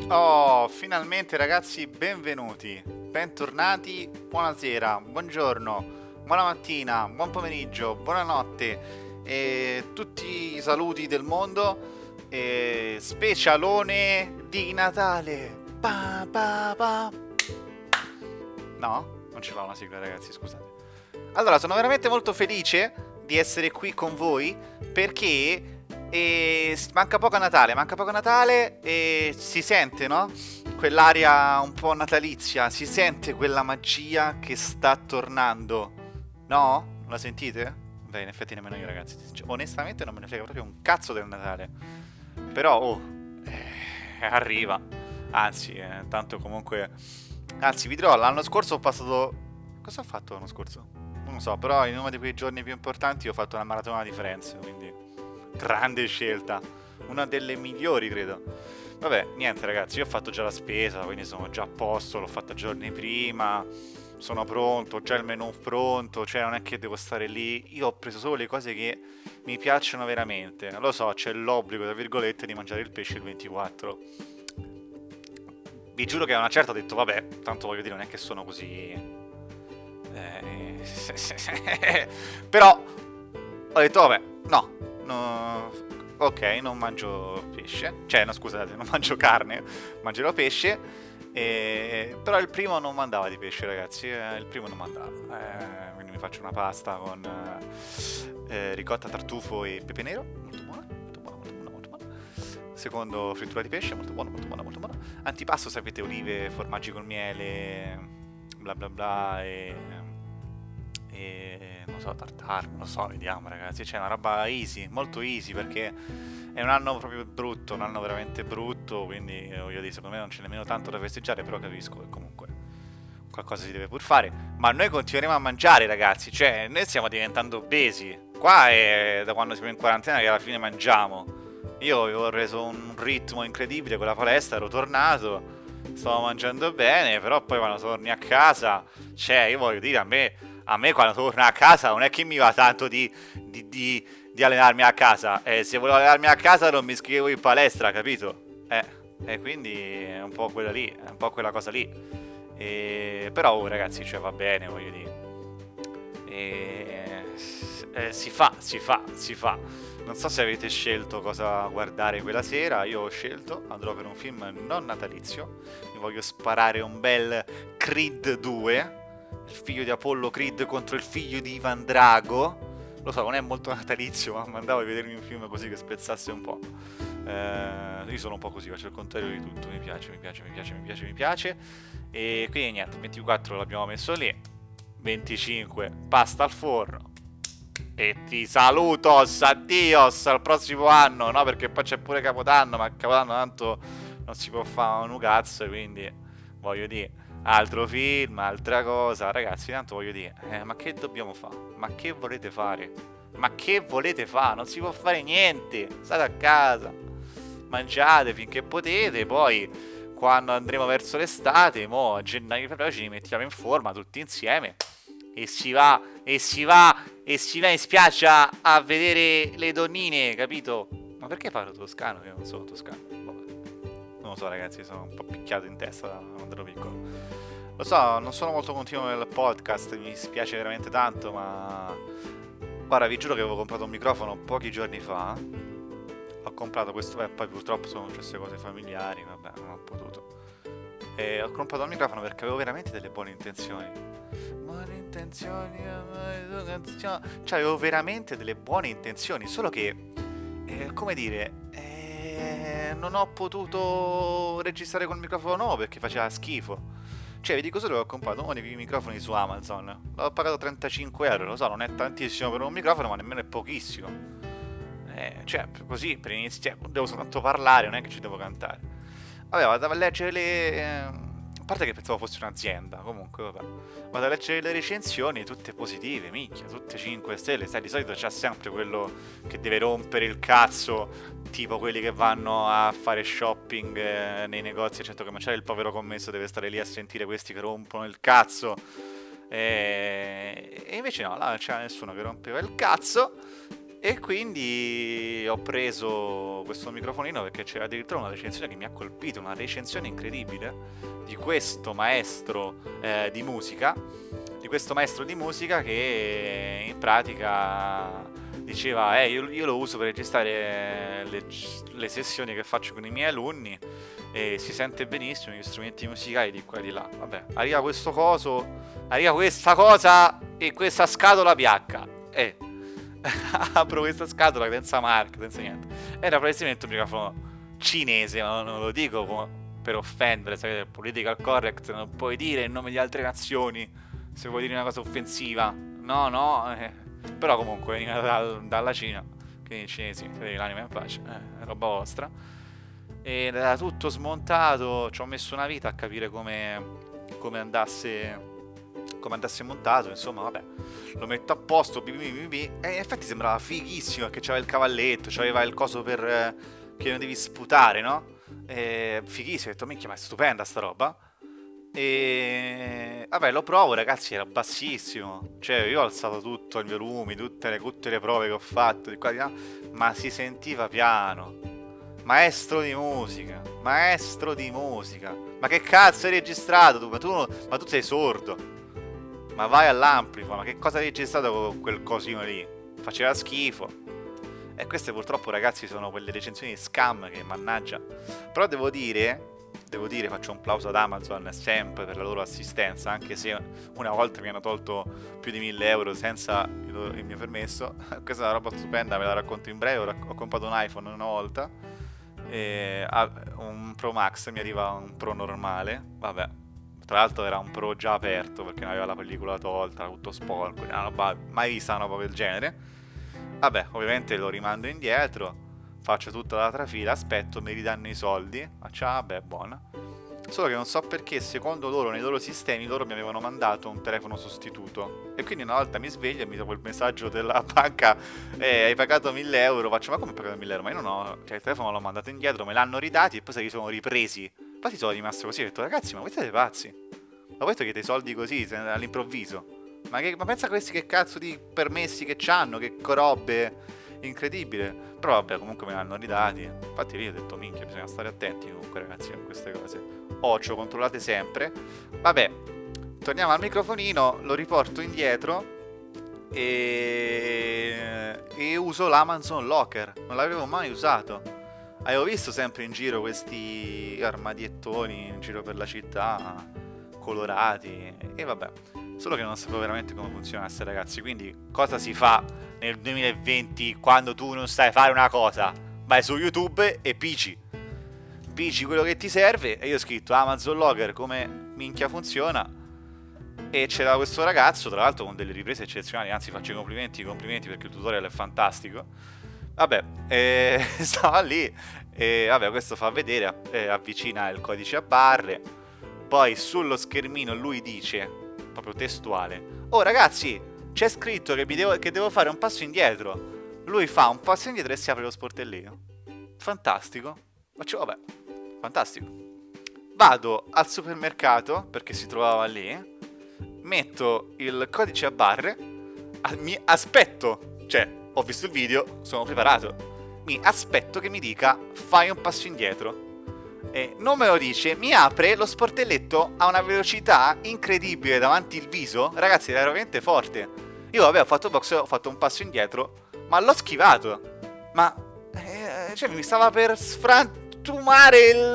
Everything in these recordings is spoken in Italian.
Oh, finalmente ragazzi, benvenuti, bentornati, buonasera, buongiorno, buona mattina, buon pomeriggio, buonanotte e tutti i saluti del mondo e specialone di Natale. Pa, pa, pa. No, non ce l'ho una sigla ragazzi, scusate. Allora, sono veramente molto felice di essere qui con voi perché manca poco a Natale e si sente, no? Quell'aria un po' natalizia, si sente quella magia che sta tornando. No? La sentite? Beh, in effetti nemmeno io ragazzi. Onestamente non me ne frega proprio un cazzo del Natale. Però, arriva. Anzi, tanto comunque... Anzi, vi dirò, l'anno scorso ho passato... Cosa ho fatto l'anno scorso? Non lo so, però in uno di quei giorni più importanti ho fatto una maratona di Firenze, quindi... Grande scelta. Una delle migliori, credo. Vabbè, niente ragazzi, io ho fatto già la spesa, quindi sono già a posto, l'ho fatta giorni prima, sono pronto, ho già il menù pronto, cioè non è che devo stare lì. Io ho preso solo le cose che mi piacciono veramente. Lo so, c'è l'obbligo, tra virgolette, di mangiare il pesce il 24. Vi giuro che a una certa ho detto, vabbè, tanto voglio dire, non è che sono così... Però ho detto, vabbè, no, no, ok, non mangio pesce. Cioè, no, scusate, non mangio carne, mangerò pesce. Però il primo non mandava di pesce, ragazzi. Il primo non mandava. Quindi mi faccio una pasta con ricotta, tartufo e pepe nero. Molto buona, molto buona, molto buona, molto buona. Secondo, frittura di pesce, molto buona, molto buona, molto buona. Antipasto, sapete, olive, formaggi col miele, bla bla bla e non so, tartare, non lo so, vediamo ragazzi, c'è una roba easy, molto easy perché è un anno proprio brutto, un anno veramente brutto, quindi voglio dire, secondo me non c'è nemmeno tanto da festeggiare, però capisco che comunque qualcosa si deve pur fare, ma noi continueremo a mangiare ragazzi, cioè noi stiamo diventando obesi, qua è da quando siamo in quarantena che alla fine mangiamo, io avevo reso un ritmo incredibile con la palestra, ero tornato, stavo mangiando bene, però poi quando torni a casa, cioè io voglio dire, a me quando torno a casa non è che mi va tanto di allenarmi a casa. Se volevo allenarmi a casa non mi iscrivevo in palestra, capito? E quindi è un po' quella lì, è un po' quella cosa lì. Però ragazzi, cioè va bene, voglio dire. Si fa, si fa, si fa. Non so se avete scelto cosa guardare quella sera, io ho scelto, andrò per un film non natalizio, mi voglio sparare un bel Creed 2, il figlio di Apollo Creed contro il figlio di Ivan Drago. Lo so, non è molto natalizio, ma mandavo a vedermi un film così che spezzasse un po'. Io sono un po' così, faccio il contrario di tutto, mi piace, mi piace, mi piace, mi piace, mi piace. E quindi niente, 24 l'abbiamo messo lì, 25 pasta al forno. E ti salutos, addios, al prossimo anno, no? Perché poi c'è pure Capodanno, ma Capodanno tanto non si può fare un cazzo, quindi voglio dire, altro film, altra cosa, ragazzi, tanto voglio dire, ma che dobbiamo fare? Ma che volete fare? Ma che volete fare? Non si può fare niente, state a casa, mangiate finché potete, poi quando andremo verso l'estate, mo a gennaio febbraio ci mettiamo in forma tutti insieme e si va, e si va, e si va in spiaggia a vedere le donnine, capito? Ma perché parlo toscano? Io non sono toscano. Non lo so ragazzi, sono un po' picchiato in testa da quando ero piccolo. Lo so, non sono molto continuo nel podcast, mi spiace veramente tanto, ma... Guarda, vi giuro che avevo comprato un microfono pochi giorni fa. Ho comprato questo, poi purtroppo sono successe cose familiari, vabbè, non ho potuto. E ho comprato il microfono perché avevo veramente delle buone intenzioni. Buone intenzioni, cioè avevo veramente delle buone intenzioni, solo che, come dire, non ho potuto registrare col microfono nuovo perché faceva schifo. Cioè, vi dico solo che ho comprato uno dei microfoni su Amazon. L'ho pagato 35 euro, lo so, non è tantissimo per un microfono, ma nemmeno è pochissimo. Cioè, così per iniziare, devo soltanto parlare, non è che ci devo cantare. Vabbè, vado a leggere a parte che pensavo fosse un'azienda, comunque, vabbè. Vado a leggere le recensioni, tutte positive, minchia, tutte 5 stelle. Sai, di solito c'è sempre quello che deve rompere il cazzo, tipo quelli che vanno a fare shopping nei negozi, eccetera, che c'è il povero commesso deve stare lì a sentire questi che rompono il cazzo. E invece no, là non c'era nessuno che rompeva il cazzo. E quindi ho preso questo microfonino perché c'era addirittura una recensione che mi ha colpito, una recensione incredibile di questo maestro di questo maestro di musica che in pratica diceva io lo uso per registrare le sessioni che faccio con i miei alunni e si sente benissimo gli strumenti musicali di qua e di là. Vabbè, arriva questo coso, arriva questa cosa e questa scatola piacca. Apro questa scatola senza marca, senza niente. Era palesemente un microfono cinese, ma non lo dico per offendere, sapete, political correct, non puoi dire il nome di altre nazioni se vuoi dire una cosa offensiva. No, però comunque veniva dalla Cina, quindi i cinesi, siete l'anima in pace, è roba vostra. Ed era tutto smontato, ci ho messo una vita a capire come andasse montato, insomma, vabbè, lo metto a posto, e in effetti sembrava fighissimo perché c'aveva il cavalletto, c'aveva il coso per che non devi sputare, no? Fighissimo, ho detto, minchia, ma è stupenda sta roba. E vabbè, lo provo, ragazzi, era bassissimo, cioè io ho alzato tutto i volumi, tutte le prove che ho fatto di qua di là, ma si sentiva piano. Maestro di musica, maestro di musica. Ma che cazzo hai registrato tu? Ma tu sei sordo. Ma vai all'amplifo, ma che cosa hai registrato con quel cosino lì? Faceva schifo. E queste purtroppo, ragazzi, sono quelle recensioni scam che mannaggia. Però devo dire, faccio un plauso ad Amazon sempre per la loro assistenza, anche se una volta mi hanno tolto più di 1.000 euro senza il mio permesso. Questa è una roba stupenda, ve la racconto in breve. Ho comprato un iPhone una volta, un Pro Max, mi arriva un Pro normale, vabbè. Tra l'altro era un Pro già aperto perché non aveva la pellicola tolta, era tutto sporco, una roba, mai vista una roba del genere. Vabbè, ovviamente lo rimando indietro, faccio tutta l'altra fila, aspetto, mi ridanno i soldi, faccio, vabbè, buona. Solo che non so perché, secondo loro, nei loro sistemi, loro mi avevano mandato un telefono sostituto. E quindi una volta mi sveglio e mi trovo il messaggio della banca, hai pagato 1.000 euro. Faccio, ma come ho pagato 1.000 euro? Ma io non ho, cioè il telefono l'ho mandato indietro, me l'hanno ridati e poi se li sono ripresi. Infatti sono rimasto così, ho detto, ragazzi, ma voi siete pazzi? Ma voi chiedete i soldi così, all'improvviso? Ma pensa a questi che cazzo di permessi che c'hanno, che robe incredibile. Però vabbè, comunque me l'hanno ridati. Infatti lì ho detto, minchia, bisogna stare attenti comunque, ragazzi, a queste cose. Occhio, controllate sempre. Vabbè, torniamo al microfonino, lo riporto indietro e uso l'Amazon Locker. Non l'avevo mai usato. Avevo visto sempre in giro questi armadiettoni in giro per la città, colorati, e vabbè. Solo che non sapevo veramente come funzionasse, ragazzi. Quindi cosa si fa nel 2020 quando tu non sai fare una cosa? Vai su YouTube e pici quello che ti serve. E io ho scritto Amazon Logger, come minchia funziona. E c'era questo ragazzo, tra l'altro con delle riprese eccezionali. Anzi, faccio i complimenti perché il tutorial è fantastico. Vabbè, stava lì e vabbè, questo fa vedere, avvicina il codice a barre. Poi sullo schermino lui dice, proprio testuale, oh ragazzi, c'è scritto che devo fare un passo indietro. Lui fa un passo indietro e si apre lo sportellino. Fantastico. Faccio, vabbè, fantastico. Vado al supermercato, perché si trovava lì, metto il codice a barre, mi aspetto, cioè, ho visto il video, sono preparato, mi aspetto che mi dica fai un passo indietro. E non me lo dice, mi apre lo sportelletto a una velocità incredibile davanti il viso. Ragazzi, era veramente forte. Io vabbè, ho fatto box, ho fatto un passo indietro, ma l'ho schivato. Ma cioè mi stava per sfrantumare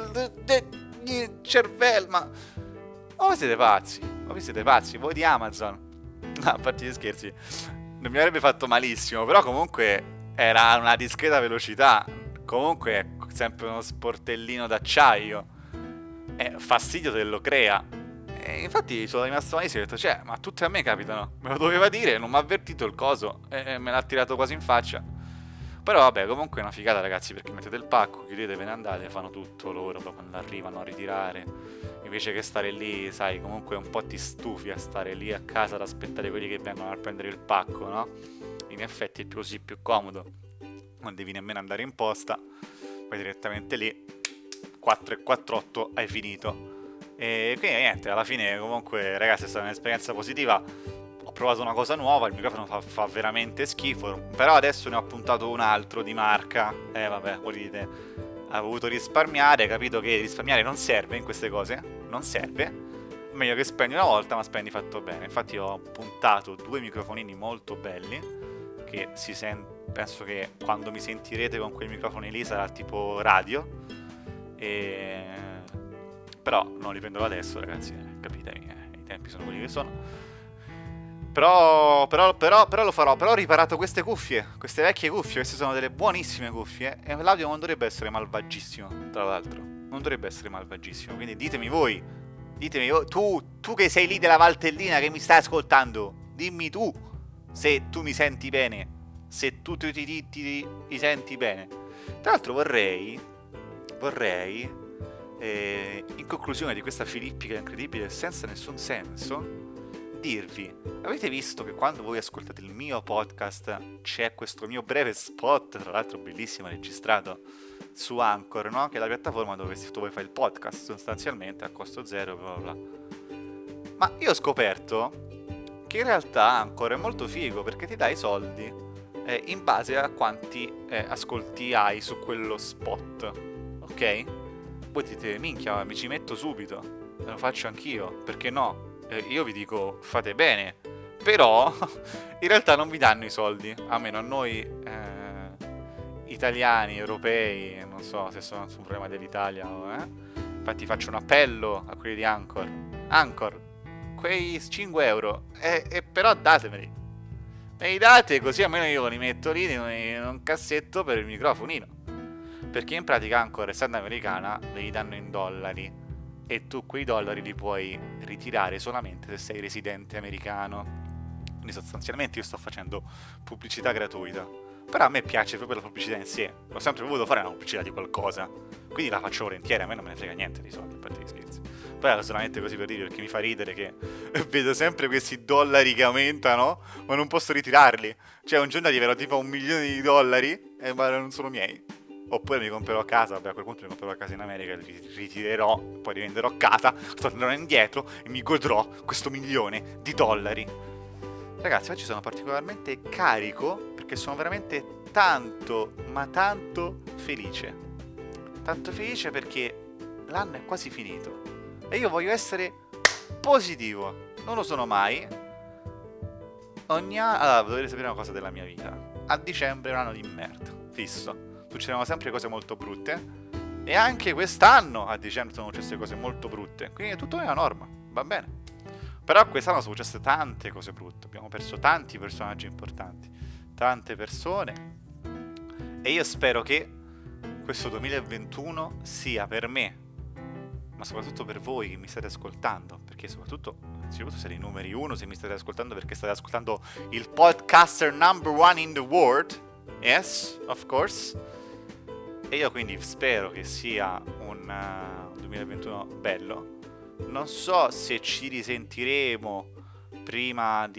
il cervello. Ma voi siete pazzi, voi di Amazon. No, a parte gli scherzi, non mi avrebbe fatto malissimo, però comunque era a una discreta velocità. Comunque è sempre uno sportellino d'acciaio. Fastidio te lo crea. E infatti sono rimasto malissimo e ho detto, cioè, ma tutte a me capitano. Me lo doveva dire, non mi ha avvertito il coso. E me l'ha tirato quasi in faccia. Però vabbè, comunque è una figata, ragazzi, perché mettete il pacco, chiudete, ve ne andate, fanno tutto loro poi quando arrivano a ritirare. Invece che stare lì, sai, comunque un po' ti stufi a stare lì a casa ad aspettare quelli che vengono a prendere il pacco, no? In effetti è così più comodo. Non devi nemmeno andare in posta, poi direttamente lì 4 e 48 hai finito. E quindi niente, alla fine comunque, ragazzi, è stata un'esperienza positiva. provato una cosa nuova, il microfono fa veramente schifo, però adesso ne ho puntato un altro di marca. Vabbè, voi dite, ho voluto risparmiare, hai capito che risparmiare non serve in queste cose, non serve. Meglio che spendi una volta, ma spendi fatto bene. Infatti ho puntato 2 microfonini molto belli, che penso che quando mi sentirete con quei microfoni lì sarà tipo radio. Però non li prendo adesso, ragazzi, capite, i tempi sono quelli che sono. Però lo farò. Però ho riparato queste cuffie, queste vecchie cuffie. Queste sono delle buonissime cuffie. E l'audio non dovrebbe essere malvagissimo, tra l'altro. Non dovrebbe essere malvagissimo. Quindi ditemi voi, tu che sei lì della Valtellina che mi stai ascoltando, dimmi tu se tu mi senti bene. Se tu ti senti bene. Tra l'altro vorrei, in conclusione di questa filippica incredibile senza nessun senso, dirvi, avete visto che quando voi ascoltate il mio podcast c'è questo mio breve spot, tra l'altro bellissimo, registrato su Anchor, no? Che è la piattaforma dove fai il podcast sostanzialmente a costo zero, bla bla bla. Ma io ho scoperto che in realtà Anchor è molto figo perché ti dà i soldi in base a quanti ascolti hai su quello spot, ok? Voi dite, minchia, mi ci metto subito, lo faccio anch'io, perché no? Io vi dico, fate bene, però in realtà non vi danno i soldi, almeno a noi italiani, europei, non so se sono un problema dell'Italia infatti faccio un appello a quelli di Anchor, quei 5 euro, però datemeli, me li date così almeno io li metto lì in un cassetto per il microfonino, perché in pratica Anchor, essendo americana, ve li danno in dollari e tu quei dollari li puoi ritirare solamente se sei residente americano. Quindi sostanzialmente io sto facendo pubblicità gratuita, però a me piace proprio la pubblicità in sé, ho sempre voluto fare una pubblicità di qualcosa, quindi la faccio volentieri, a me non me ne frega niente dei soldi, a parte gli scherzi. Poi era solamente così per dire, perché mi fa ridere che vedo sempre questi dollari che aumentano, ma non posso ritirarli. Cioè un giorno arriverò tipo a 1 milione di dollari, ma non sono miei. Oppure mi comprerò casa, vabbè a quel punto mi comprerò casa in America, li ritirerò, poi rivenderò casa, tornerò indietro e mi godrò questo 1 milione di dollari. Ragazzi, oggi sono particolarmente carico perché sono veramente tanto, ma tanto felice. Tanto felice perché l'anno è quasi finito e io voglio essere positivo. Non lo sono mai. Allora, dovete sapere una cosa della mia vita. A dicembre è un anno di merda, fisso. Succedono sempre cose molto brutte e anche quest'anno a dicembre sono successe cose molto brutte, quindi è tutto nella norma, va bene. Però quest'anno sono successe tante cose brutte, abbiamo perso tanti personaggi importanti, tante persone, e io spero che questo 2021 sia per me, ma soprattutto per voi che mi state ascoltando, perché soprattutto siete i numeri 1 se mi state ascoltando, perché state ascoltando il podcaster number 1 in the world. Yes, of course. E io quindi spero che sia un 2021 bello. Non so se ci risentiremo prima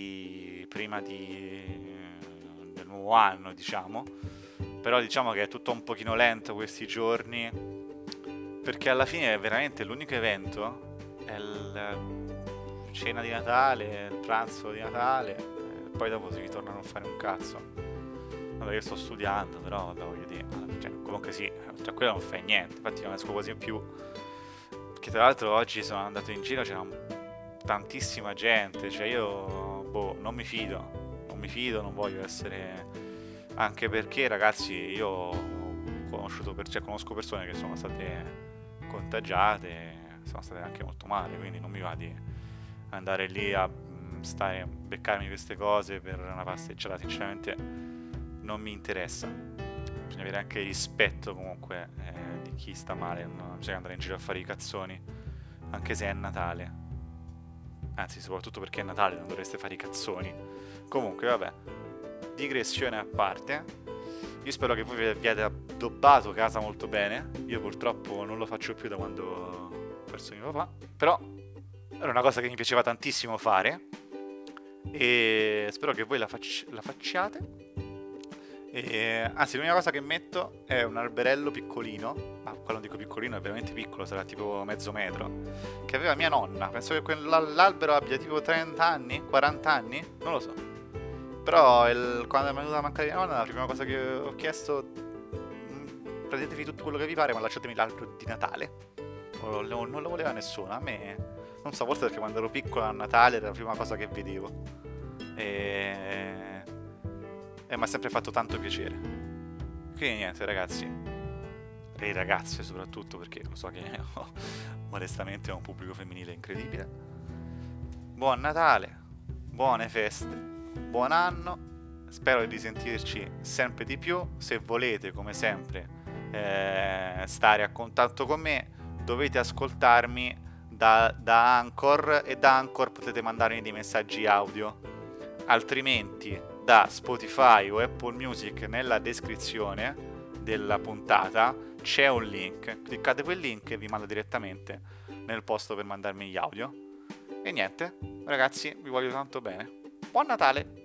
del nuovo anno, diciamo. Però diciamo che è tutto un pochino lento questi giorni, perché alla fine è veramente l'unico evento è la cena di Natale, il pranzo di Natale, e poi dopo si ritorna a non fare un cazzo. Vabbè, io sto studiando, però vabbè, voglio dire, cioè, comunque sì, tra quello non fai niente, infatti non esco quasi in più, perché tra l'altro oggi sono andato in giro, c'era tantissima gente, cioè io, non mi fido, non voglio essere, anche perché ragazzi, io conosco persone che sono state contagiate, sono state anche molto male, quindi non mi va di andare lì a beccarmi queste cose per una passeggiata, sinceramente non mi interessa. Bisogna avere anche rispetto comunque di chi sta male, non bisogna andare in giro a fare i cazzoni, anche se è Natale. Anzi, soprattutto perché è Natale non dovreste fare i cazzoni. Comunque, vabbè, digressione a parte. Io spero che voi vi abbiate addobbato casa molto bene. Io purtroppo non lo faccio più da quando ho perso mio papà, però era una cosa che mi piaceva tantissimo fare e spero che voi la facciate. Anzi, l'unica cosa che metto è un alberello piccolino, ma quando dico piccolino è veramente piccolo, sarà tipo mezzo metro, che aveva mia nonna. Penso che l'albero abbia tipo 30 anni, 40 anni, non lo so. Però quando è venuta a mancare mia nonna, la prima cosa che ho chiesto, prendetevi tutto quello che vi pare, ma lasciatemi l'albero di Natale. Non lo voleva nessuno, a me, non so, forse perché quando ero piccolo a Natale era la prima cosa che vedevo. E mi ha sempre fatto tanto piacere. Quindi niente, ragazzi. E le ragazze soprattutto, perché lo so che onestamente è un pubblico femminile incredibile. Buon Natale, buone feste, buon anno. Spero di sentirci sempre di più. Se volete, come sempre, stare a contatto con me, dovete ascoltarmi da Anchor, e da Anchor potete mandarmi dei messaggi audio. Altrimenti da Spotify o Apple Music, nella descrizione della puntata c'è un link. Cliccate quel link e vi manda direttamente nel posto per mandarmi gli audio. E niente, ragazzi, vi voglio tanto bene. Buon Natale!